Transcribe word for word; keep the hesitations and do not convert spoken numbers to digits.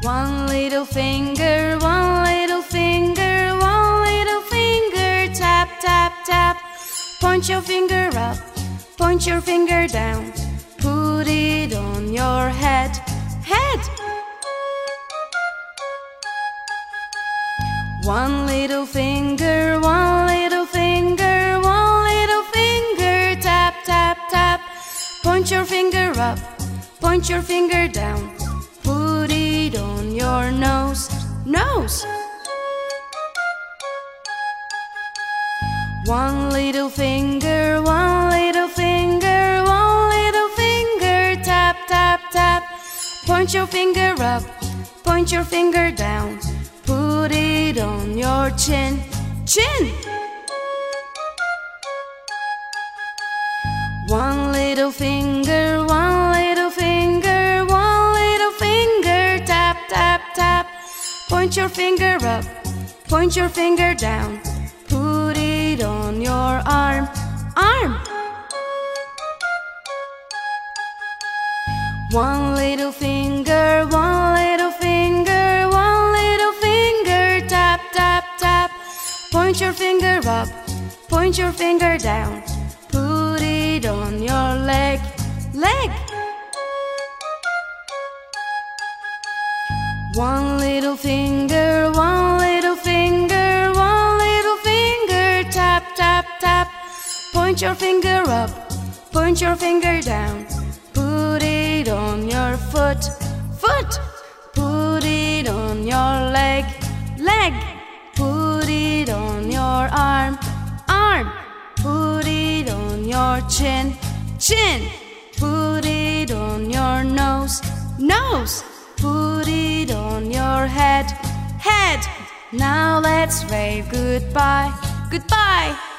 One little finger, one little finger, one little finger, tap, tap, tap. Point your finger up, point your finger down, put it on your head, head. One little finger, one little finger, one little finger, tap, tap, tap. Point your finger up, point your finger down, put it on your nose, nose. One little finger, one little finger, one little finger, tap, tap, tap. Point your finger up, point your finger down, put it on your chin, chin. One little finger, one little finger, one little finger, tap, tap, tap. Point your finger up, point your finger down, put it on your arm, arm. One little finger, one little finger, one little finger, tap, tap, tap. Point your finger up, point your finger down, put it on your leg, leg. One little finger, one little finger, one little finger, tap, tap, tap. Point your finger up, point your finger down, put it on your foot, foot. Put it on your leg, leg. Put it on your arm, arm. Put it on your chin, chin. Put it on your nose, nose. Put it on your head, head. Now let's wave goodbye, goodbye.